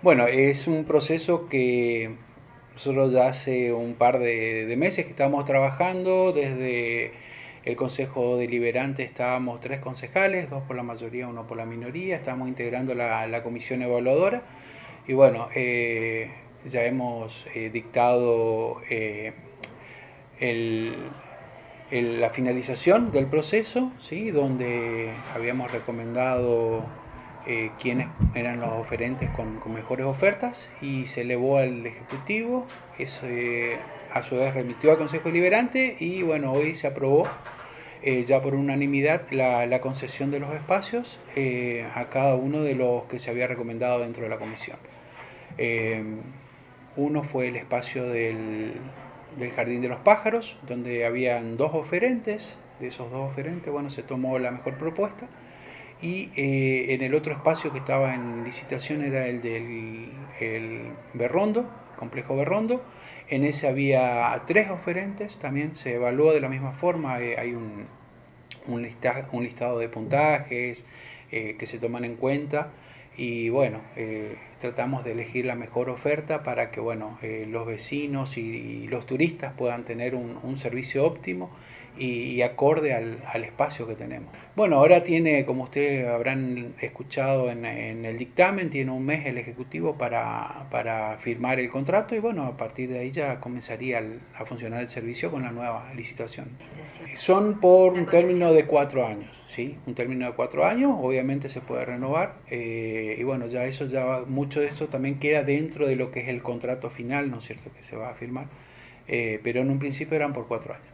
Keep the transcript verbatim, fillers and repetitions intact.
Bueno, es un proceso que nosotros ya hace un par de, de meses que estamos trabajando. Desde el Consejo Deliberante estábamos tres concejales, dos por la mayoría, uno por la minoría. Estamos integrando la, la comisión evaluadora y bueno, eh, ya hemos eh, dictado eh, el, el, la finalización del proceso, ¿sí? Donde habíamos recomendado eh, quiénes eran los oferentes con, con mejores ofertas y se elevó al Ejecutivo. Eso eh, a su vez remitió al Consejo Deliberante y bueno, hoy se aprobó eh, ya por unanimidad la, la concesión de los espacios eh, a cada uno de los que se había recomendado dentro de la comisión. Eh, Uno fue el espacio del, del Jardín de los Pájaros, donde habían dos oferentes. De esos dos oferentes, bueno, se tomó la mejor propuesta. Y eh, en el otro espacio que estaba en licitación era el del el Berrondo, complejo Berrondo. En ese había tres oferentes, también se evaluó de la misma forma. Eh, hay un, un, lista, un listado de puntajes eh, que se toman en cuenta y bueno, eh, tratamos de elegir la mejor oferta para que bueno, eh, los vecinos y, y, los turistas puedan tener un, un servicio óptimo y, y acorde al, al, espacio que tenemos. Bueno, ahora tiene, como ustedes habrán escuchado en, en el dictamen, tiene un mes el Ejecutivo para, para firmar el contrato y bueno, a partir de ahí ya comenzaría el, a funcionar el servicio con la nueva licitación. Son por un término de cuatro años, ¿sí? Un término de cuatro años, obviamente se puede renovar eh, y bueno, ya eso ya va, mucho de eso también queda dentro de lo que es el contrato final, ¿no es cierto?, que se va a firmar, eh, pero en un principio eran por cuatro años.